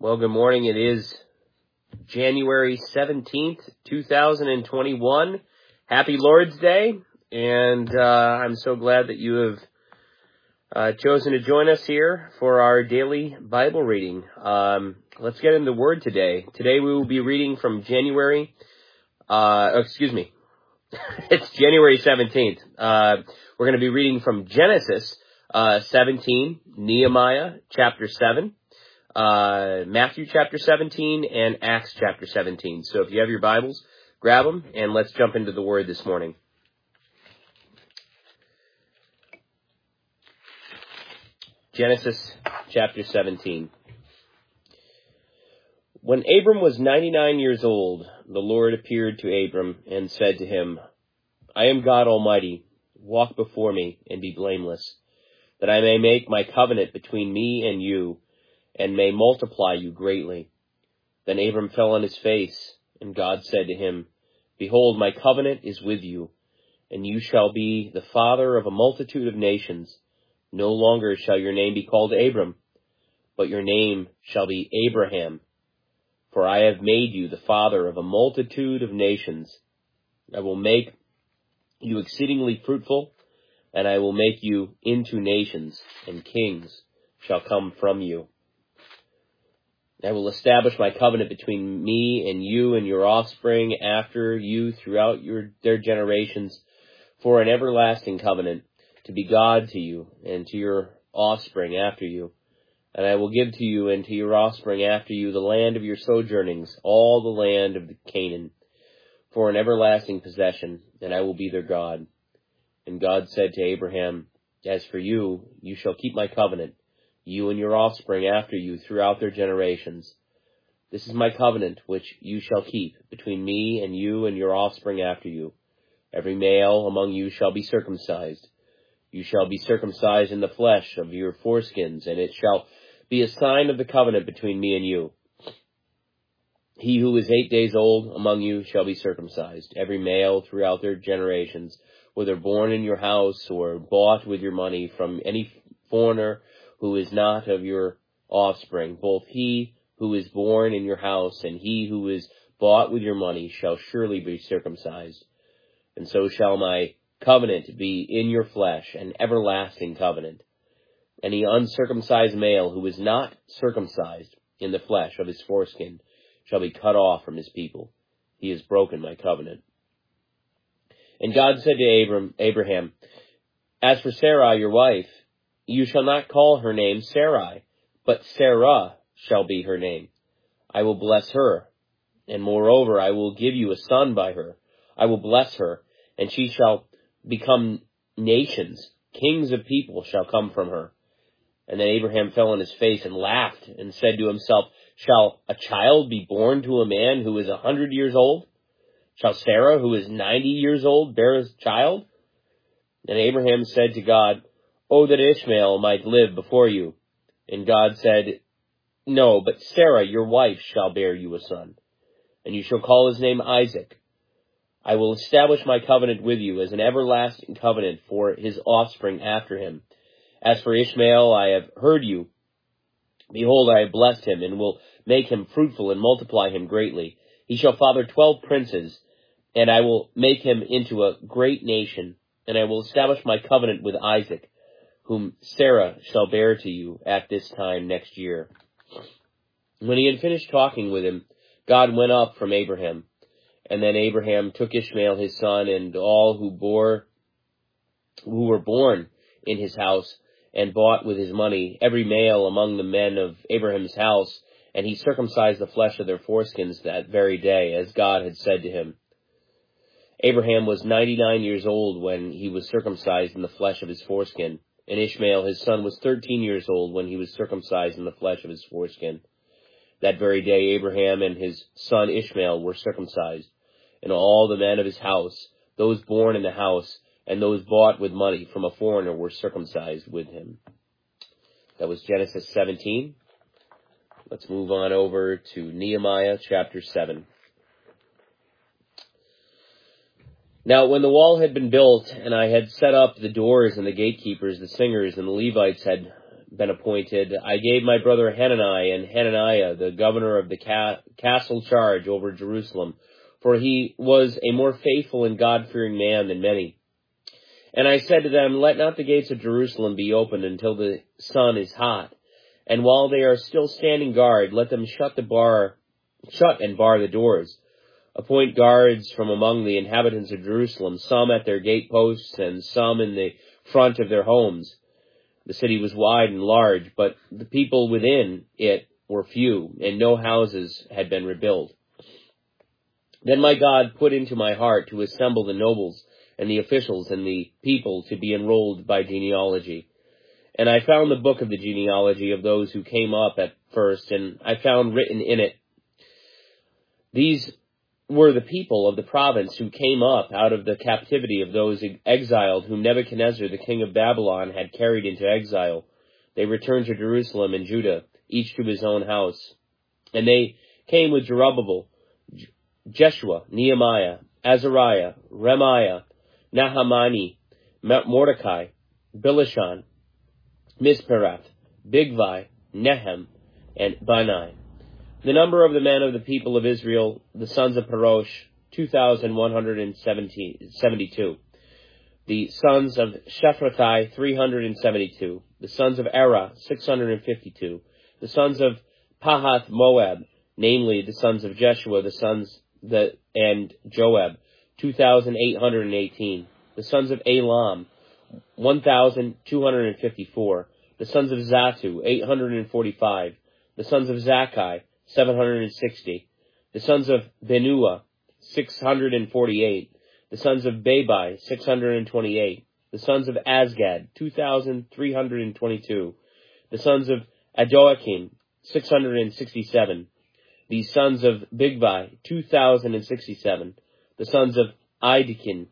Well, good morning. It is January 17th, 2021. Happy Lord's Day. And I'm so glad that you have chosen to join us here for our daily Bible reading. Let's get into the Word today. Today we will be reading from it's January 17th. We're going to be reading from Genesis 17, Nehemiah chapter 7, Matthew chapter 17, and Acts chapter 17. So if you have your Bibles, grab them, and let's jump into the Word this morning. Genesis chapter 17. When Abram was 99 years old, the Lord appeared to Abram and said to him, I am God Almighty. Walk before me and be blameless, that I may make my covenant between me and you, and may multiply you greatly. Then Abram fell on his face, and God said to him, Behold, my covenant is with you, and you shall be the father of a multitude of nations. No longer shall your name be called Abram, but your name shall be Abraham. For I have made you the father of a multitude of nations. I will make you exceedingly fruitful, and I will make you into nations, and kings shall come from you. I will establish my covenant between me and you and your offspring after you throughout their generations for an everlasting covenant, to be God to you and to your offspring after you. And I will give to you and to your offspring after you the land of your sojournings, all the land of Canaan, for an everlasting possession, and I will be their God. And God said to Abraham, As for you, you shall keep my covenant, you and your offspring after you throughout their generations. This is my covenant which you shall keep between me and you and your offspring after you. Every male among you shall be circumcised. You shall be circumcised in the flesh of your foreskins, and it shall be a sign of the covenant between me and you. He who is 8 days old among you shall be circumcised, every male throughout their generations, whether born in your house or bought with your money from any foreigner who is not of your offspring. Both he who is born in your house and he who is bought with your money shall surely be circumcised. And so shall my covenant be in your flesh, an everlasting covenant. Any uncircumcised male who is not circumcised in the flesh of his foreskin shall be cut off from his people. He has broken my covenant. And God said to Abraham, As for Sarai, your wife, you shall not call her name Sarai, but Sarah shall be her name. I will bless her, and moreover I will give you a son by her. I will bless her, and she shall become nations. Kings of people shall come from her. And then Abraham fell on his face and laughed, and said to himself, Shall a child be born to a man who is 100 years old? Shall Sarah, who is 90 years old, bear a child? And Abraham said to God, Oh, that Ishmael might live before you. And God said, No, but Sarah, your wife, shall bear you a son, and you shall call his name Isaac. I will establish my covenant with you as an everlasting covenant for his offspring after him. As for Ishmael, I have heard you. Behold, I have blessed him, and will make him fruitful and multiply him greatly. He shall father 12 princes, and I will make him into a great nation, and I will establish my covenant with Isaac, whom Sarah shall bear to you at this time next year. When he had finished talking with him, God went up from Abraham. And then Abraham took Ishmael his son and all who were born in his house and bought with his money every male among the men of Abraham's house, and he circumcised the flesh of their foreskins that very day, as God had said to him. Abraham was 99 years old when he was circumcised in the flesh of his foreskin, and Ishmael his son was 13 years old when he was circumcised in the flesh of his foreskin. That very day Abraham and his son Ishmael were circumcised, and all the men of his house, those born in the house, and those bought with money from a foreigner, were circumcised with him. That was Genesis 17. Let's move on over to Nehemiah chapter 7. Now when the wall had been built, and I had set up the doors and the gatekeepers, the singers, and the Levites had been appointed, I gave my brother Hanani and Hananiah, the governor of the castle, charge over Jerusalem, for he was a more faithful and God-fearing man than many. And I said to them, let not the gates of Jerusalem be opened until the sun is hot, and while they are still standing guard, let them shut and bar the doors. Appoint guards from among the inhabitants of Jerusalem, some at their gate posts and some in the front of their homes. The city was wide and large, but the people within it were few, and no houses had been rebuilt. Then my God put into my heart to assemble the nobles and the officials and the people to be enrolled by genealogy. And I found the book of the genealogy of those who came up at first, and I found written in it, these were the people of the province who came up out of the captivity of those exiled whom Nebuchadnezzar, the king of Babylon, had carried into exile. They returned to Jerusalem and Judah, each to his own house. And they came with Zerubbabel, Jeshua, Nehemiah, Azariah, Remiah, Nahamani, Mordecai, Bilshan, Misperath, Bigvai, Nehem, and Bani. The number of the men of the people of Israel, the sons of Parosh, 2,172. The sons of Shephrathai, 372. The sons of Erah, 652. The sons of Pahath Moab, namely the sons of Jeshua, and Joab, 2,818. The sons of Elam, 1,254. The sons of Zatu, 845. The sons of Zakkai, 760. The sons of Benua, 648. The sons of Babai, 628. The sons of Azgad, 2,322. The sons of Adoakim, 667. The sons of Bigvai, 2,067. The sons of Idikin,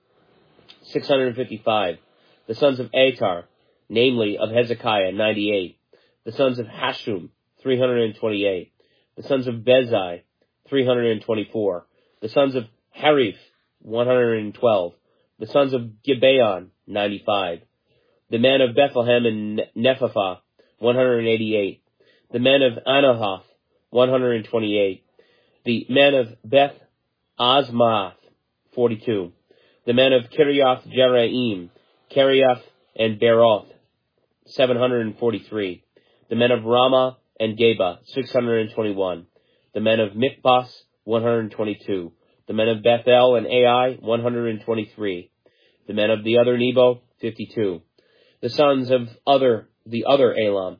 655. The sons of Atar, namely of Hezekiah, 98. The sons of Hashum, 328. The sons of Bezai, 324. The sons of Hariph, 112. The sons of Gibeon, 95. The men of Bethlehem and Nephaphah, 188. The men of Anahoth, 128. The men of Beth Asmath, 42. The men of Kiriath Jeraim, Kiriath and Beroth, 743. The men of Ramah and Geba, 621. The men of Mikbas, 122. The men of Bethel and Ai, 123. The men of the other Nebo, 52. The sons of the other Elam,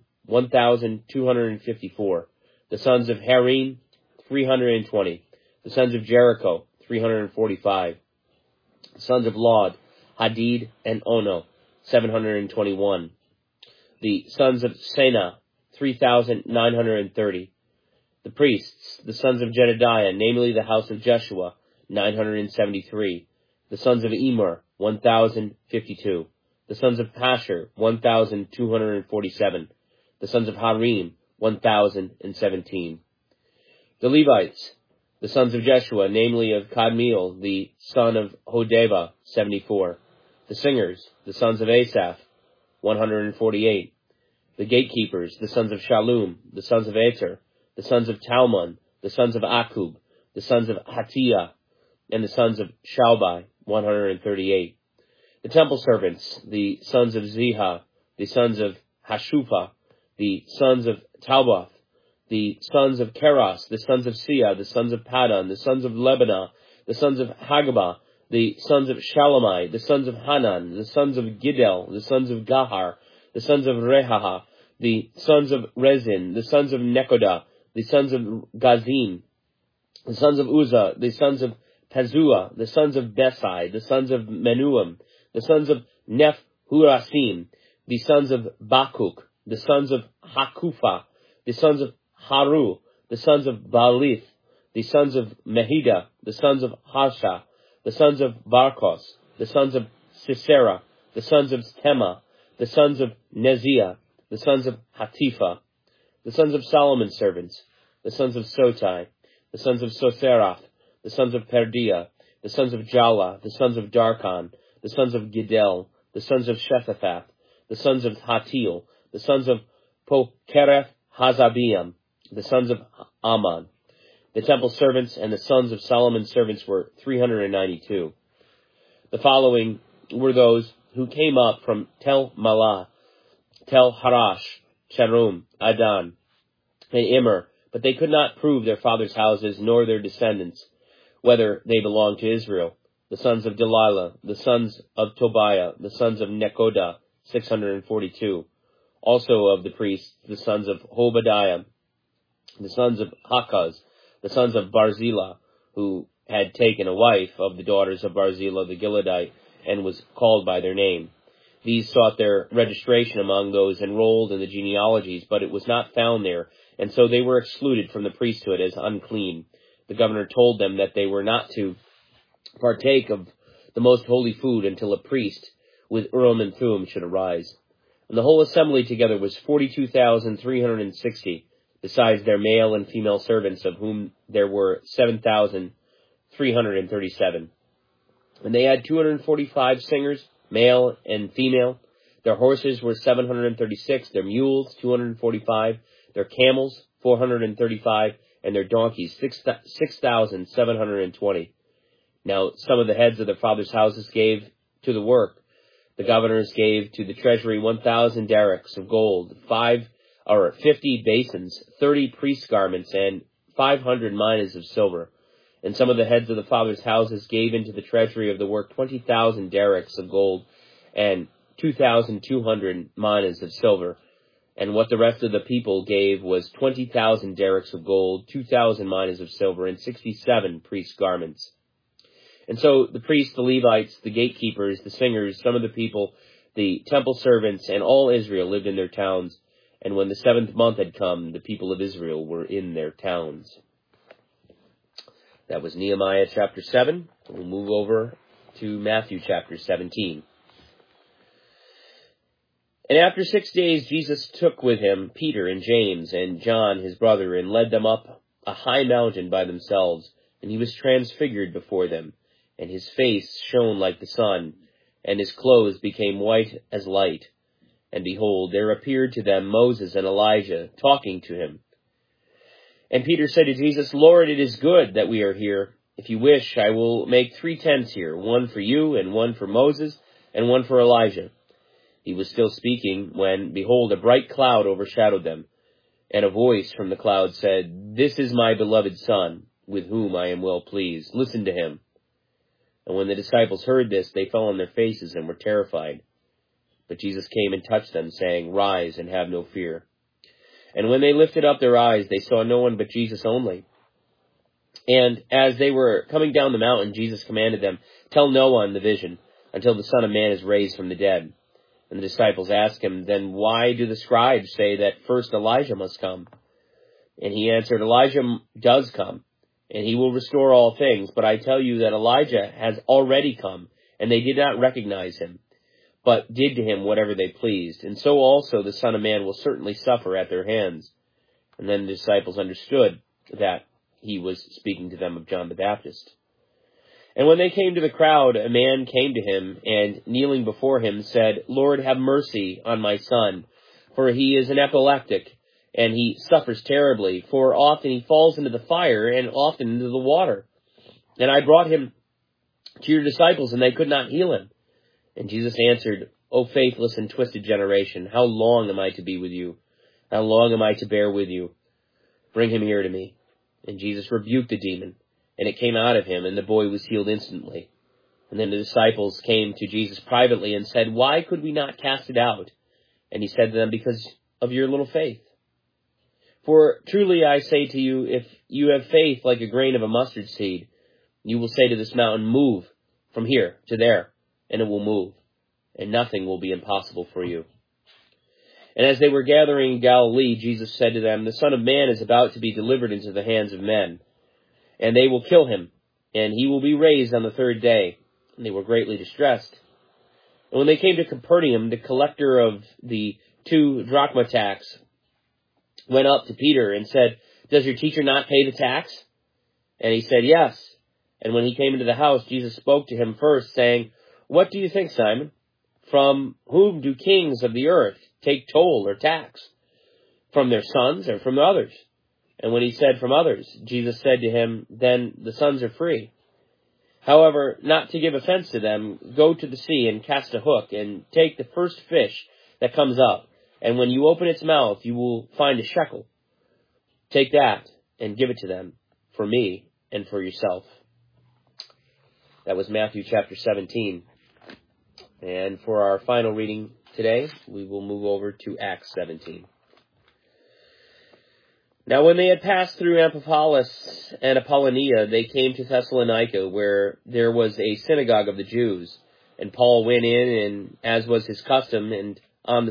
1,254. The sons of Harim, 320. The sons of Jericho, 345. The sons of Lod, Hadid and Ono, 721. The sons of Senah, 3,930. The priests, the sons of Jedediah, namely the house of Jeshua, 973. The sons of Emer, 1,052. The sons of Pashur, 1,247. The sons of Harim, 1,017. The Levites, the sons of Jeshua, namely of Kadmiel, the son of Hodeva, 74. The singers, the sons of Asaph, 148. The gatekeepers, the sons of Shallum, the sons of Ater, the sons of Talmon, the sons of Akub, the sons of Hatiyah, and the sons of Shalbai, 138. The temple servants, the sons of Ziha, the sons of Hashupha, the sons of Talbath, the sons of Keras, the sons of Sia, the sons of Padon, the sons of Lebanah, the sons of Hagabah, the sons of Shalamai, the sons of Hanan, the sons of Giddel, the sons of Gahar, the sons of Rehaha, the sons of Rezin, the sons of Nekoda, the sons of Gazim, the sons of Uzzah, the sons of Pazua, the sons of Besai, the sons of Menuam, the sons of Nephurasim, the sons of Bakuk, the sons of Hakufa, the sons of Haru, the sons of Baalith, the sons of Mehida, the sons of Harsha, the sons of Barkos, the sons of Sisera, the sons of Tema, the sons of Neziah, the sons of Hatifa, the sons of Solomon's servants, the sons of Sotai, the sons of Soserath, the sons of Perdia, the sons of Jala, the sons of Darkon, the sons of Giddel, the sons of Shephathath, the sons of Hatil, the sons of Pokereth Hazabiam, the sons of Ammon. The temple servants and the sons of Solomon's servants were 392. The following were those who came up from Tel Malah, Tel Harash, Cherum, Adan, and Immer, but they could not prove their fathers' houses nor their descendants, whether they belonged to Israel. The sons of Delilah, the sons of Tobiah, the sons of Nekoda, 642. Also of the priests, the sons of Obadiah, the sons of Hakaz, the sons of Barzillai, who had taken a wife of the daughters of Barzillai the Gileadite, and was called by their name. These sought their registration among those enrolled in the genealogies, but it was not found there, and so they were excluded from the priesthood as unclean. The governor told them that they were not to partake of the most holy food until a priest with Urim and Thummim should arise. And the whole assembly together was 42,360, besides their male and female servants, of whom there were 7,337. And they had 245 singers, male and female. Their horses were 736, their mules 245, their camels 435, and their donkeys 6,720. Now some of the heads of their fathers' houses gave to the work. The governors gave to the treasury 1,000 derricks of gold, 50 basins, 30 priest garments, and 500 minas of silver. And some of the heads of the fathers' houses gave into the treasury of the work 20,000 derricks of gold and 2,200 minas of silver. And what the rest of the people gave was 20,000 derricks of gold, 2,000 minas of silver, and 67 priest garments. And so the priests, the Levites, the gatekeepers, the singers, some of the people, the temple servants, and all Israel lived in their towns. And when the 7th month had come, the people of Israel were in their towns. That was Nehemiah chapter 7. We'll move over to Matthew chapter 17. And after 6 days, Jesus took with him Peter and James and John his brother, and led them up a high mountain by themselves. And he was transfigured before them, and his face shone like the sun, and his clothes became white as light. And behold, there appeared to them Moses and Elijah, talking to him. And Peter said to Jesus, Lord, it is good that we are here. If you wish, I will make 3 tents here, one for you, and one for Moses, and one for Elijah. He was still speaking when, behold, a bright cloud overshadowed them, and a voice from the cloud said, This is my beloved Son, with whom I am well pleased. Listen to him. And when the disciples heard this, they fell on their faces and were terrified. But Jesus came and touched them, saying, Rise and have no fear. And when they lifted up their eyes, they saw no one but Jesus only. And as they were coming down the mountain, Jesus commanded them, Tell no one the vision, until the Son of Man is raised from the dead. And the disciples asked him, Then why do the scribes say that first Elijah must come? And he answered, Elijah does come, and he will restore all things. But I tell you that Elijah has already come, and they did not recognize him, but did to him whatever they pleased. And so also the Son of Man will certainly suffer at their hands. And then the disciples understood that he was speaking to them of John the Baptist. And when they came to the crowd, a man came to him, and kneeling before him said, Lord, have mercy on my son, for he is an epileptic, and he suffers terribly, for often he falls into the fire, and often into the water. And I brought him to your disciples, and they could not heal him. And Jesus answered, O faithless and twisted generation, how long am I to be with you? How long am I to bear with you? Bring him here to me. And Jesus rebuked the demon, and it came out of him, and the boy was healed instantly. And then the disciples came to Jesus privately and said, Why could we not cast it out? And he said to them, Because of your little faith. For truly I say to you, if you have faith like a grain of a mustard seed, you will say to this mountain, Move from here to there, and it will move, and nothing will be impossible for you. And as they were gathering in Galilee, Jesus said to them, The Son of Man is about to be delivered into the hands of men, and they will kill him, and he will be raised on the 3rd day. And they were greatly distressed. And when they came to Capernaum, the collector of the 2 drachma tax went up to Peter and said, Does your teacher not pay the tax? And he said, Yes. And when he came into the house, Jesus spoke to him first, saying, What do you think, Simon? From whom do kings of the earth take toll or tax from their sons or from others? And when he said from others, Jesus said to him, then the sons are free. However, not to give offense to them, go to the sea and cast a hook and take the first fish that comes up. And when you open its mouth, you will find a shekel. Take that and give it to them for me and for yourself. That was Matthew chapter 17. And for our final reading today, we will move over to Acts 17. Now when they had passed through Amphipolis and Apollonia, they came to Thessalonica, where there was a synagogue of the Jews. And Paul went in, and as was his custom, and on the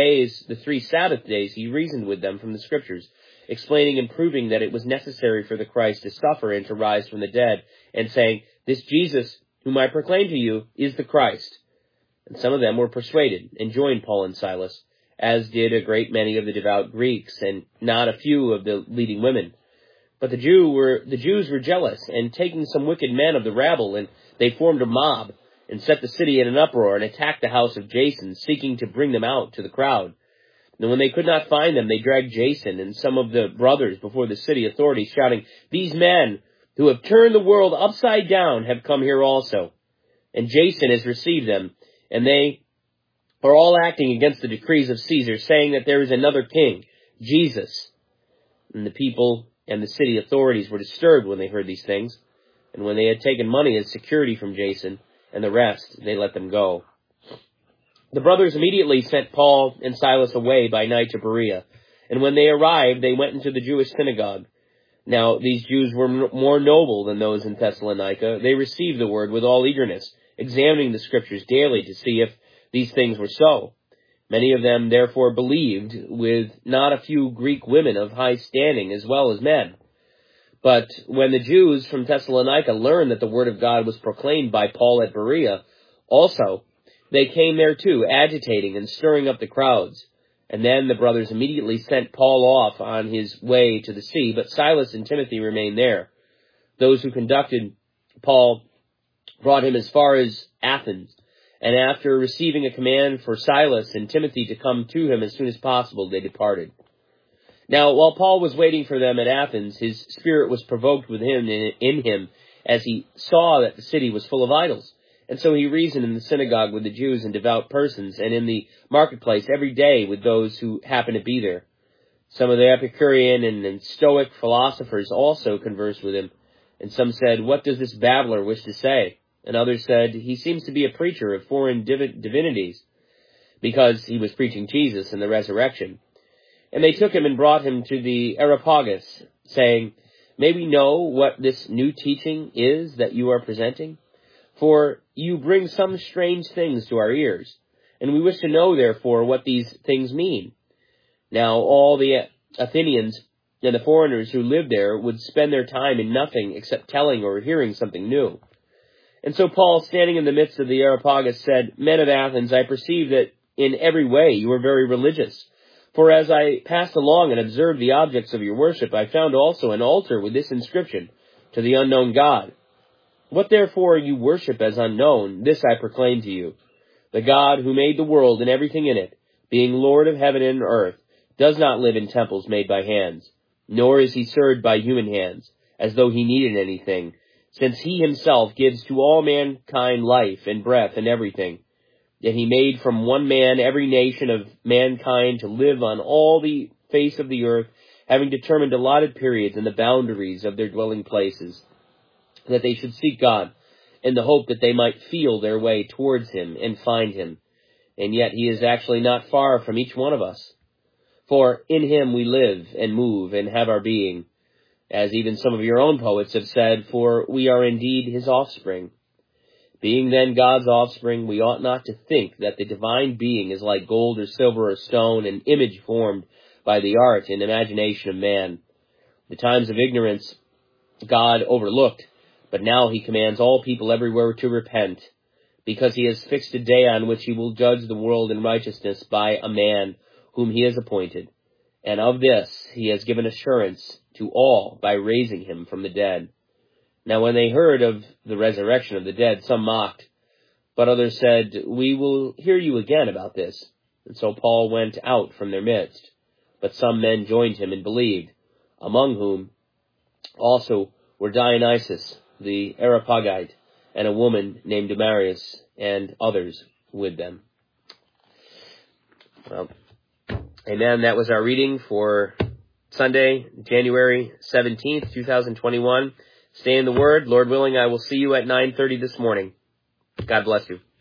3 Sabbath days, he reasoned with them from the Scriptures, explaining and proving that it was necessary for the Christ to suffer and to rise from the dead, and saying, this Jesus, whom I proclaim to you, is the Christ. And some of them were persuaded, and joined Paul and Silas, as did a great many of the devout Greeks, and not a few of the leading women. But the Jews were jealous, and taking some wicked men of the rabble, and they formed a mob, and set the city in an uproar, and attacked the house of Jason, seeking to bring them out to the crowd. And when they could not find them, they dragged Jason and some of the brothers before the city authorities, shouting, these men who have turned the world upside down have come here also. And Jason has received them, and they are all acting against the decrees of Caesar, saying that there is another king, Jesus. And the people and the city authorities were disturbed when they heard these things. And when they had taken money as security from Jason and the rest, they let them go. The brothers immediately sent Paul and Silas away by night to Berea. And when they arrived, they went into the Jewish synagogue. Now, these Jews were more noble than those in Thessalonica. They received the word with all eagerness, examining the Scriptures daily to see if these things were so. Many of them therefore believed, with not a few Greek women of high standing as well as men. But when the Jews from Thessalonica learned that the word of God was proclaimed by Paul at Berea, also they came there too, agitating and stirring up the crowds. And then the brothers immediately sent Paul off on his way to the sea, but Silas and Timothy remained there. Those who conducted Paul brought him as far as Athens. And after receiving a command for Silas and Timothy to come to him as soon as possible, they departed. Now, while Paul was waiting for them at Athens, his spirit was provoked within him as he saw that the city was full of idols. And so he reasoned in the synagogue with the Jews and devout persons, and in the marketplace every day with those who happened to be there. Some of the Epicurean and Stoic philosophers also conversed with him, and some said, what does this babbler wish to say? And others said, he seems to be a preacher of foreign divinities, because he was preaching Jesus and the resurrection. And they took him and brought him to the Areopagus, saying, may we know what this new teaching is that you are presenting? For you bring some strange things to our ears, and we wish to know, therefore, what these things mean. Now all the Athenians and the foreigners who lived there would spend their time in nothing except telling or hearing something new. And so Paul, standing in the midst of the Areopagus, said, men of Athens, I perceive that in every way you are very religious. For as I passed along and observed the objects of your worship, I found also an altar with this inscription, to the unknown God. What therefore you worship as unknown, this I proclaim to you. The God who made the world and everything in it, being Lord of heaven and earth, does not live in temples made by hands, nor is he served by human hands, as though he needed anything, since he himself gives to all mankind life and breath and everything. Yet he made from one man every nation of mankind to live on all the face of the earth, having determined allotted periods and the boundaries of their dwelling places, that they should seek God, in the hope that they might feel their way towards him and find him. And yet he is actually not far from each one of us. For in him we live and move and have our being, as even some of your own poets have said, for we are indeed his offspring. Being then God's offspring, we ought not to think that the divine being is like gold or silver or stone, an image formed by the art and imagination of man. The times of ignorance God overlooked, but now he commands all people everywhere to repent, because he has fixed a day on which he will judge the world in righteousness by a man whom he has appointed. And of this he has given assurance to all by raising him from the dead. Now when they heard of the resurrection of the dead, some mocked, but others said, we will hear you again about this. And so Paul went out from their midst. But some men joined him and believed, among whom also were Dionysius the Areopagite, and a woman named Damaris, and others with them. Well, amen. That was our reading for Sunday, January 17th, 2021. Stay in the Word. Lord willing, I will see you at 9:30 this morning. God bless you.